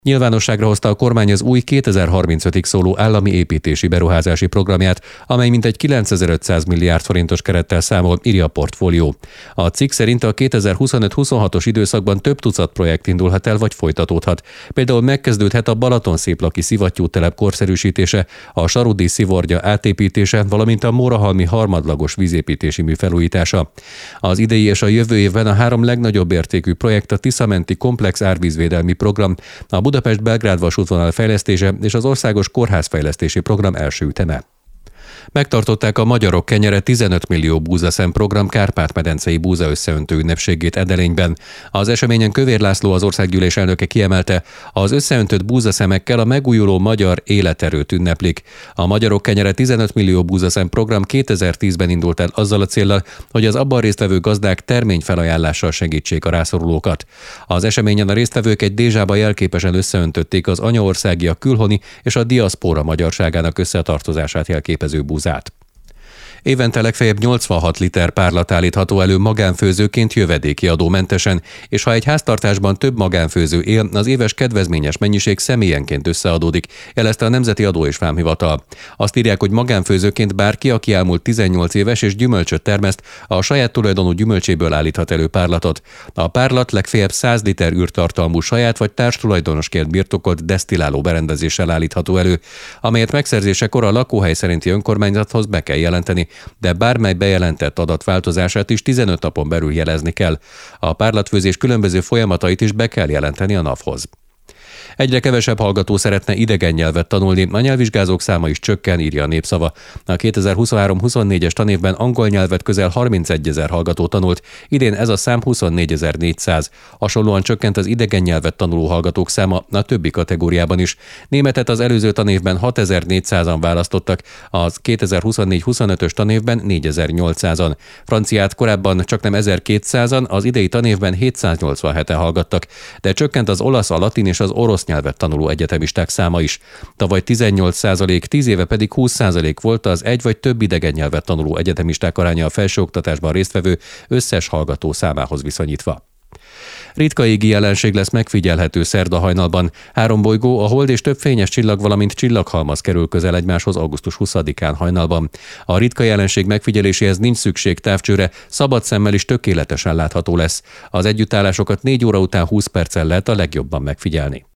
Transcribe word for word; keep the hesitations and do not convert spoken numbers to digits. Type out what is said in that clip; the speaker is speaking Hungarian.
Nyilvánosságra hozta a kormány az új kétezer-harmincötig szóló állami építési beruházási programját, amely mintegy kilencezer-ötszáz milliárd forintos kerettel számol, írja a Portfólió. A cikk szerint a kétezer-huszonöt-huszonhatos időszakban több tucat projekt indulhat el vagy folytatódhat. Például megkezdődhet a Balaton-Sziplaki szivattyútelep korszerűsítése, a Sarudi-Szivorgya átépítése, valamint a Mórahalmi harmadlagos vízépítési mű felújítása. Az idei és a jövő évben a három legnagyobb értékű projekt a Tisza-menti komplex árvízvédelmi program, a Budapest-Belgrád vasútvonal fejlesztése és az országos kórházfejlesztési program első üteme. Megtartották a Magyarok kenyere tizenöt millió búzaszem program Kárpát-medencei búza összeöntő ünnepségét Edelényben. Az eseményen Kövér László, az országgyűlés elnöke kiemelte, az összeöntött búzaszemekkel a megújuló magyar életerőt ünneplik. A Magyarok kenyere tizenöt millió búzaszem program kétezer-tízben indult el azzal a céllal, hogy az abban résztvevő gazdák terményfelajánlással segítsék a rászorulókat. Az eseményen a résztvevők egy dézsába jelképesen összeöntötték az anyaországi, a külhoni és a diaszpóra magyarságának összetartozását jelképező búzát. Évente legfeljebb nyolcvanhat liter párlat állítható elő magánfőzőként jövedéki adómentesen, és ha egy háztartásban több magánfőző él, az éves kedvezményes mennyiség személyenként összeadódik, jelezte a Nemzeti Adó és Vámhivatal. Azt írják, hogy magánfőzőként bárki, aki elmúlt tizennyolc éves és gyümölcsöt termeszt, a saját tulajdonú gyümölcséből állíthat elő párlatot. A párlat legfeljebb száz liter űrtartalmú saját vagy társtulajdonosként birtokolt desztilláló berendezéssel állítható elő, amelyet megszerzésekor a lakóhely szerinti önkormányzathoz be kell jelenteni, de bármely bejelentett adat változását is tizenöt napon belül jelezni kell. A párlatfőzés különböző folyamatait is be kell jelenteni a NAV-hoz. Egyre kevesebb hallgató szeretne idegen nyelvet tanulni, a nyelvvizsgázók száma is csökken, írja a Népszava. A kétezer-huszonhárom-huszonnégyes tanévben angol nyelvet közel harmincegyezer hallgató tanult, idén ez a szám huszonnégyezer-négyszáz. Hasonlóan csökkent az idegen nyelvet tanuló hallgatók száma a többi kategóriában is. Németet az előző tanévben hatezer-négyszázan választottak, az kétezer-huszonnégy-huszonötös tanévben négyezer-nyolcszázan. Franciát korábban csaknem ezerkétszázan, az idei tanévben hétszáznyolcvanheten hallgattak, de csökkent az olasz, a latin és az orosz nyelvet tanuló egyetemisták száma is. Tavaly tizennyolc százalék, tíz éve pedig húsz százalék volt az egy vagy több idegen nyelvet tanuló egyetemisták aránya a felsőoktatásban résztvevő összes hallgató számához viszonyítva. Ritka égi jelenség lesz megfigyelhető szerda hajnalban. Három bolygó, a hold és több fényes csillag, valamint csillaghalmaz kerül közel egymáshoz augusztus huszadikán hajnalban. A ritka jelenség megfigyeléséhez nincs szükség távcsőre, szabad szemmel is tökéletesen látható lesz. Az együttállásokat négy óra után húsz perccel lehet a legjobban megfigyelni.